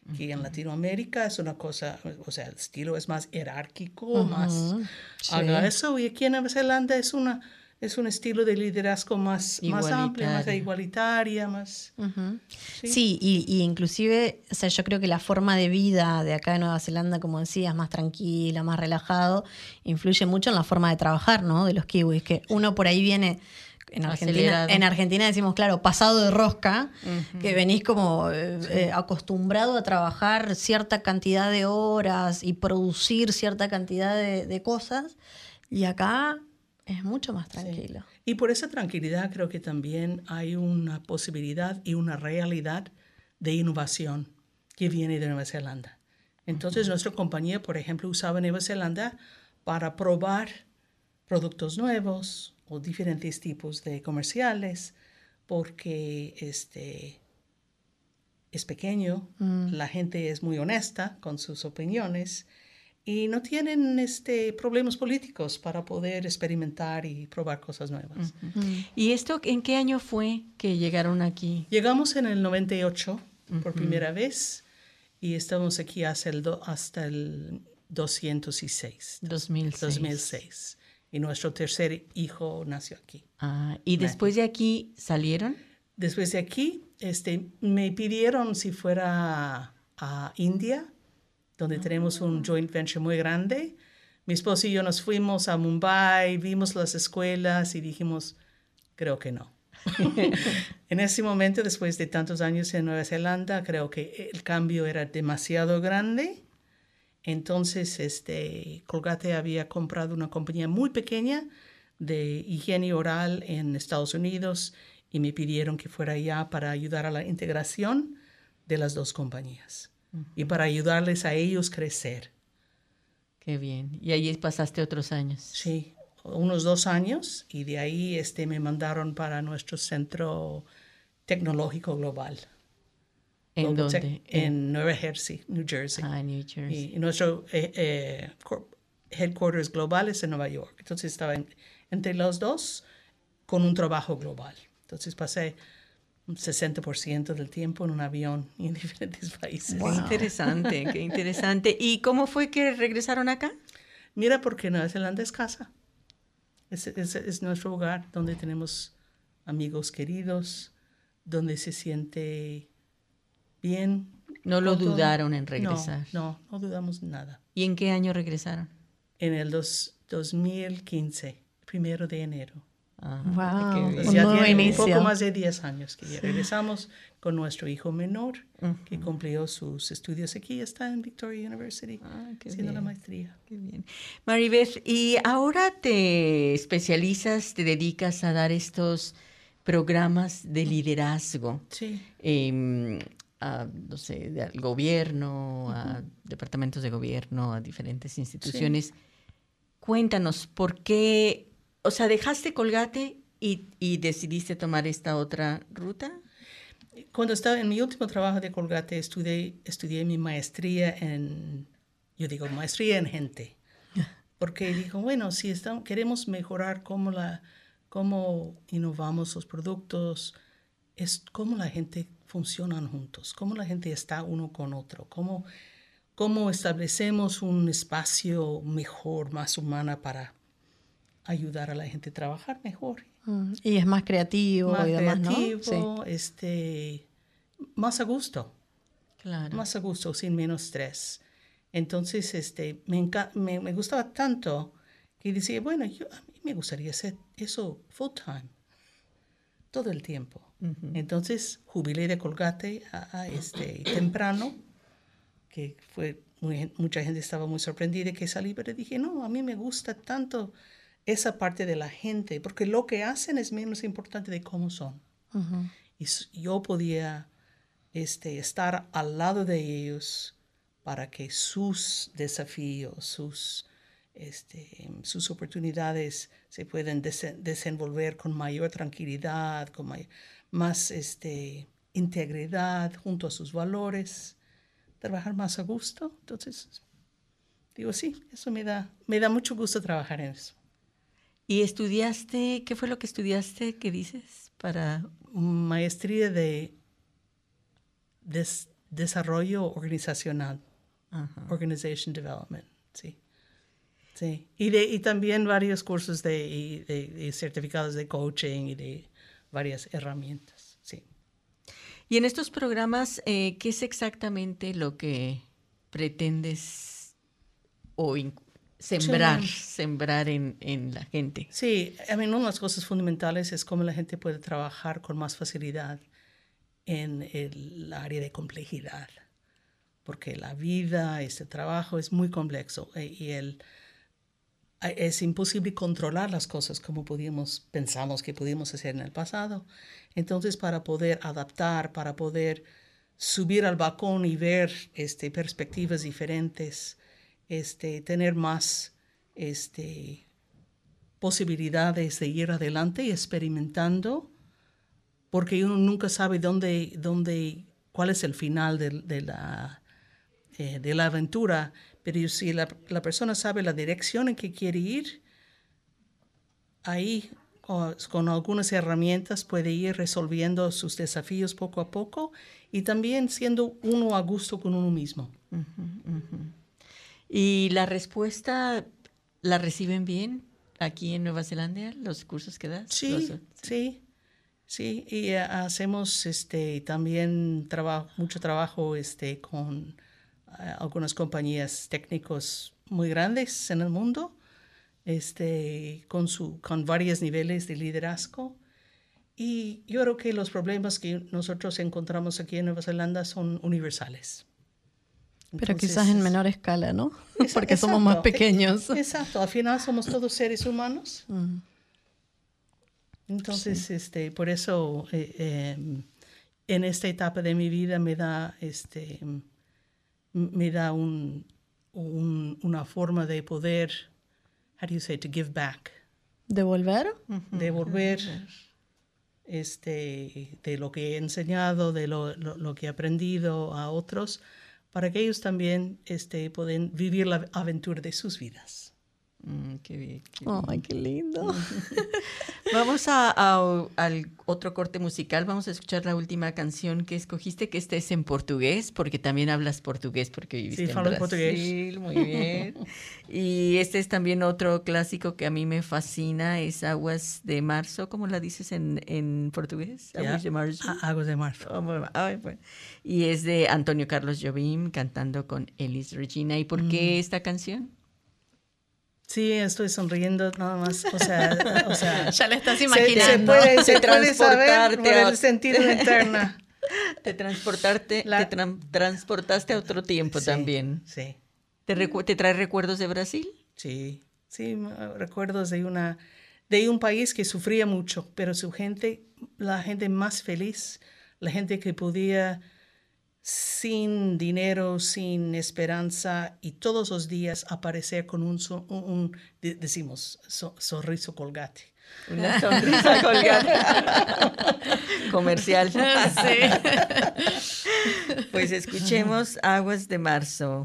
que en Latinoamérica es una cosa, o sea, el estilo es más jerárquico, más haga eso, y aquí en Nueva Zelanda es un estilo de liderazgo más amplio, más igualitaria, más... Sí, y inclusive, o sea, yo creo que la forma de vida de acá de Nueva Zelanda, como decías, más tranquila, más relajado, influye mucho en la forma de trabajar, ¿no? De los kiwis, que uno por ahí viene... En Argentina decimos, claro, pasado de rosca, que venís como acostumbrado a trabajar cierta cantidad de horas y producir cierta cantidad de cosas, y acá es mucho más tranquilo. Sí. Y por esa tranquilidad creo que también hay una posibilidad y una realidad de innovación que viene de Nueva Zelanda. Entonces, nuestra compañía, por ejemplo, usaba Nueva Zelanda para probar productos nuevos o diferentes tipos de comerciales, porque es pequeño, la gente es muy honesta con sus opiniones y no tienen problemas políticos para poder experimentar y probar cosas nuevas. ¿Y esto en qué año fue que llegaron aquí? Llegamos en el 98 por primera vez y estamos aquí hasta el 206. 2006. Y nuestro tercer hijo nació aquí. ¿Y después de aquí salieron? Después de aquí, me pidieron si fuera a India, donde tenemos un joint venture muy grande. Mi esposo y yo nos fuimos a Mumbai, vimos las escuelas y dijimos, creo que no. En ese momento, después de tantos años en Nueva Zelanda, creo que el cambio era demasiado grande. Entonces, Colgate había comprado una compañía muy pequeña de higiene oral en Estados Unidos y me pidieron que fuera allá para ayudar a la integración de las dos compañías y para ayudarles a ellos crecer. Qué bien. ¿Y ahí pasaste otros años? Sí, unos 2 años y de ahí me mandaron para nuestro centro tecnológico global. ¿En dónde? En Nueva Jersey, New Jersey. New Jersey. Y nuestro headquarters global es en Nueva York. Entonces estaba entre los dos con un trabajo global. Entonces pasé un 60% del tiempo en un avión y en diferentes países. Wow. Qué interesante. ¿Y cómo fue que regresaron acá? Mira, porque Nueva Zelanda es casa. Es nuestro hogar donde tenemos amigos queridos, donde se siente bien. ¿No lo dudaron en regresar? No dudamos nada. ¿Y en qué año regresaron? En el 2015, 1 de enero. Wow, pues ya tiene un poco más de 10 años que ya regresamos con nuestro hijo menor, que cumplió sus estudios aquí, está en Victoria University, haciendo la maestría. Qué bien. Maribeth, y ahora te especializas, te dedicas a dar estos programas de liderazgo. Sí. No sé, al gobierno, a departamentos de gobierno, a diferentes instituciones. Sí. Cuéntanos, ¿por qué, o sea, dejaste Colgate y decidiste tomar esta otra ruta? Cuando estaba en mi último trabajo de Colgate, estudié mi maestría maestría en gente. Porque digo, bueno, si queremos mejorar cómo innovamos los productos, es cómo la gente funcionan juntos, cómo la gente está uno con otro, cómo establecemos un espacio mejor, más humana para ayudar a la gente a trabajar mejor. Y es más creativo y demás, ¿no? Sí. Más a gusto. Claro. Más a gusto, sin menos estrés. Entonces, me gustaba tanto que decía, bueno, a mí me gustaría hacer eso full time, todo el tiempo. Entonces, jubilé de Colgate temprano, que mucha gente estaba muy sorprendida que salí, pero dije, no, a mí me gusta tanto esa parte de la gente, porque lo que hacen es menos importante de cómo son. Y yo podía estar al lado de ellos para que sus desafíos, sus oportunidades se puedan desenvolver con mayor tranquilidad, con más integridad junto a sus valores, trabajar más a gusto. Entonces, digo, sí, eso me da mucho gusto trabajar en eso. ¿Y estudiaste, qué fue lo que estudiaste, qué dices? Para maestría de desarrollo organizacional, organization development, sí. Sí, y también varios cursos de certificados de coaching y de varias herramientas, sí. Y en estos programas, ¿qué es exactamente lo que pretendes sembrar en la gente? Sí, una de las cosas fundamentales es cómo la gente puede trabajar con más facilidad en el área de complejidad, porque la vida, este trabajo es muy complejo y es imposible controlar las cosas como pensamos que pudimos hacer en el pasado. Entonces, para poder adaptar, para poder subir al balcón y ver perspectivas diferentes, tener más posibilidades de ir adelante y experimentando, porque uno nunca sabe cuál es el final de la aventura. Pero si la persona sabe la dirección en que quiere ir, ahí con algunas herramientas puede ir resolviendo sus desafíos poco a poco y también siendo uno a gusto con uno mismo. ¿Y la respuesta la reciben bien aquí en Nueva Zelanda, los cursos que das? Sí. Y hacemos también mucho trabajo con algunas compañías técnicos muy grandes en el mundo, con varios niveles de liderazgo. Y yo creo que los problemas que nosotros encontramos aquí en Nueva Zelanda son universales. Pero quizás en menor escala, ¿no? Porque somos más pequeños. Exacto, al final somos todos seres humanos. Entonces, sí. Por eso en esta etapa de mi vida me da una forma de poder, how do you say, to give back. ¿Devolver? Devolver de lo que he enseñado, de lo que he aprendido a otros, para que ellos también puedan vivir la aventura de sus vidas. Qué bien. Ay, qué lindo. Vamos al otro corte musical. Vamos a escuchar la última canción que escogiste, que esta es en portugués, porque también hablas portugués, porque viviste en Brasil. Portugués. Muy bien. Y este es también otro clásico que a mí me fascina, es Aguas de Marzo. ¿Cómo la dices en portugués? Aguas de Marzo. Aguas de Marzo. Bueno. Y es de Antonio Carlos Jobim cantando con Elis Regina. ¿Y por qué esta canción? Sí, estoy sonriendo nada más, o sea ya le estás imaginando. Se puede saber por el sentido interno. Te transportaste a otro tiempo también. Sí. ¿Te trae recuerdos de Brasil? Sí, recuerdos de un país que sufría mucho, pero la gente más feliz, la gente que podía sin dinero, sin esperanza, y todos los días aparecer con un sonriso colgate. Una sonrisa colgate. Comercial. Sí. Pues escuchemos Aguas de Marzo.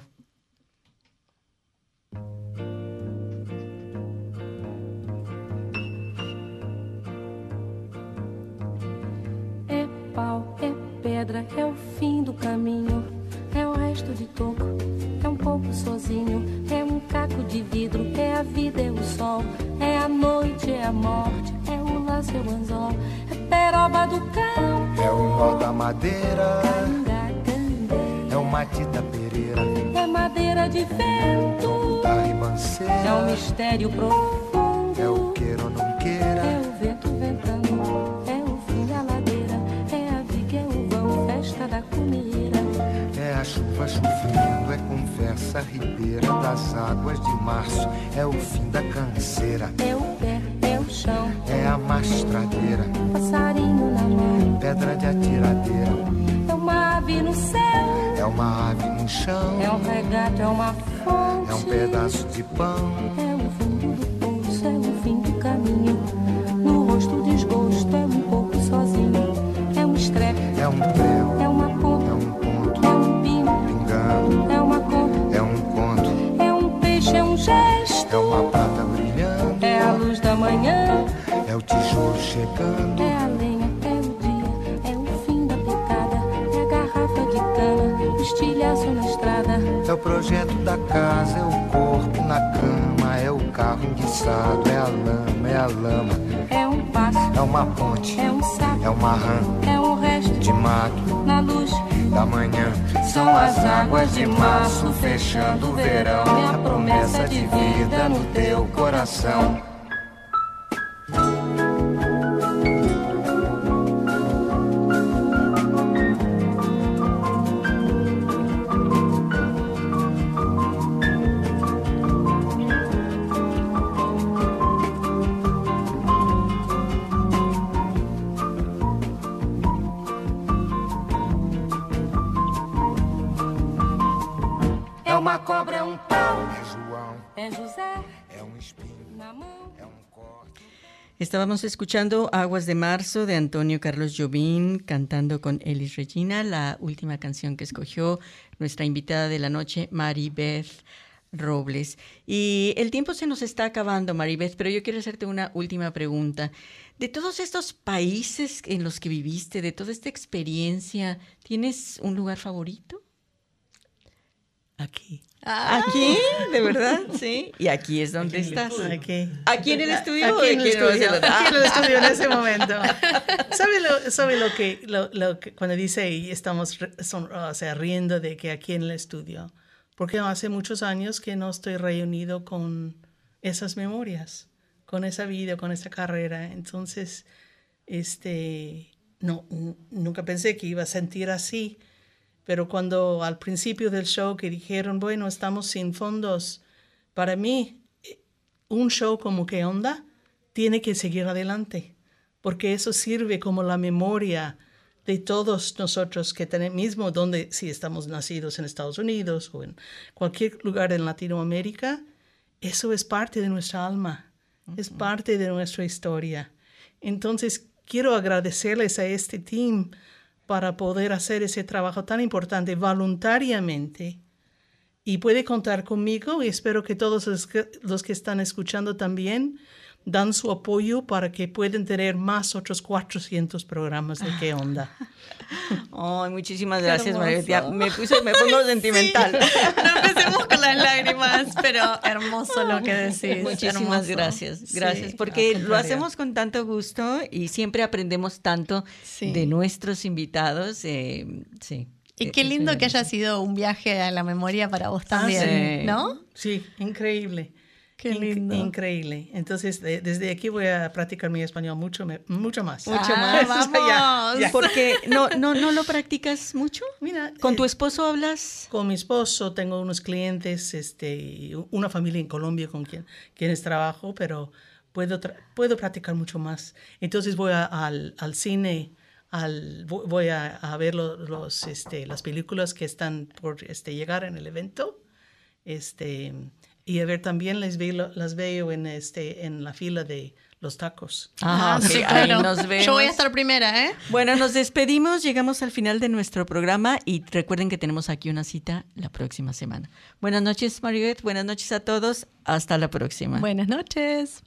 É pau, é pedra, é o fim do caminho, é o resto de toco, é pouco sozinho, é caco de vidro, é a vida, é o sol, é a noite, é a morte, é o laço, é o anzol, é peroba do campo, é o nó da madeira, é o matita pereira, é madeira de vento, da ribanceira, é o mistério profundo, é o queira ou não queira, é o vento ventando, é o fim da ladeira, é a viga, é o vão, festa da comida, é a chuva chovendo, é conversa ribeira das águas de março, é o fim da canseira, é o pé, é o chão, é a mastradeira, passarinho na mão, pedra de atiradeira, é uma ave no céu, é uma ave no chão, é um regato, é uma fonte, é um pedaço de pão, é o fundo do poço, é o fim do caminho, no rosto desgosto, é pouco sozinho, é estrepe, é prego, é uma ponta, é ponto, é pingo, pingando, é uma conta, é conto, é peixe, é gesto, é uma prata brilhando, é a luz da manhã, é o tijolo chegando, é a lenha, é o dia, é o fim da picada, é a garrafa de de cana, estilhaço na estrada. É o projeto da casa, é o corpo na cama, é o carro enguiçado, é a lama, É um passo, é uma ponte, é um sapo, é uma rã é um resto de mato na luz da manhã. São as águas de março fechando o verão, é a promessa de vida no teu coração. Uma cobra, é um pau, é João, é José, é un espinho, na mão. é un corte. Estábamos escuchando Aguas de Marzo de Antonio Carlos Jobim cantando con Elis Regina, la última canción que escogió nuestra invitada de la noche, Maribeth Robles. Y el tiempo se nos está acabando, Maribeth, pero yo quiero hacerte una última pregunta. De todos estos países en los que viviste, de toda esta experiencia, ¿tienes un lugar favorito? Aquí. ¿Aquí? ¿De verdad? Sí. ¿Y aquí es donde estás? Aquí. ¿Aquí en el estudio? Aquí en el estudio. Aquí en el estudio en Ah. ese momento. ¿Sabe lo que cuando dice y estamos riendo de que aquí en el estudio? Porque hace muchos años que no estoy reunido con esas memorias, con esa vida, con esa carrera. Entonces, nunca pensé que iba a sentir así. Pero cuando al principio del show que dijeron, bueno, estamos sin fondos, para mí un show como ¿Qué onda? Tiene que seguir adelante, porque eso sirve como la memoria de todos nosotros que tenemos, mismo donde si estamos nacidos en Estados Unidos o en cualquier lugar en Latinoamérica, eso es parte de nuestra alma, es parte de nuestra historia. Entonces, quiero agradecerles a este team para poder hacer ese trabajo tan importante voluntariamente. Y puede contar conmigo y espero que todos los que están escuchando también dan su apoyo para que puedan tener más otros 400 programas de ¿Qué onda? Ay, muchísimas gracias, María. Me pongo sentimental. Sí. No empecemos con las lágrimas, pero hermoso lo que decís. Muchísimas hermoso. gracias, porque lo hacemos con tanto gusto y siempre aprendemos tanto de nuestros invitados. Sí. Y qué lindo que haya sido un viaje a la memoria para vos también, ¿no? Sí, increíble. Qué lindo. Increíble. Entonces, desde aquí voy a practicar mi español mucho más. Mucho más. Vamos. Ya. Porque no lo practicas mucho. Mira, ¿Con tu esposo hablas? Con mi esposo tengo unos clientes, una familia en Colombia con quienes trabajo, pero puedo practicar mucho más. Entonces voy al cine, voy a ver las películas que están por llegar en el evento, y a ver también las veo en la fila de los tacos. Ah, sí, ahí claro. nos vemos. Yo voy a estar primera, ¿eh? Bueno, nos despedimos, llegamos al final de nuestro programa y recuerden que tenemos aquí una cita la próxima semana. Buenas noches, Maribeth, buenas noches a todos, hasta la próxima. Buenas noches.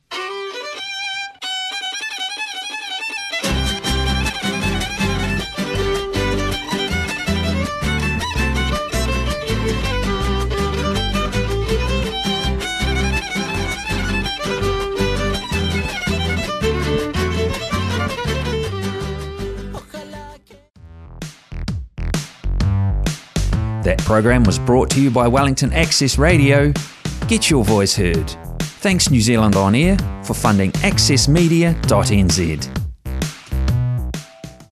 That program was brought to you by Wellington Access Radio. Get your voice heard. Thanks New Zealand On Air for funding accessmedia.nz.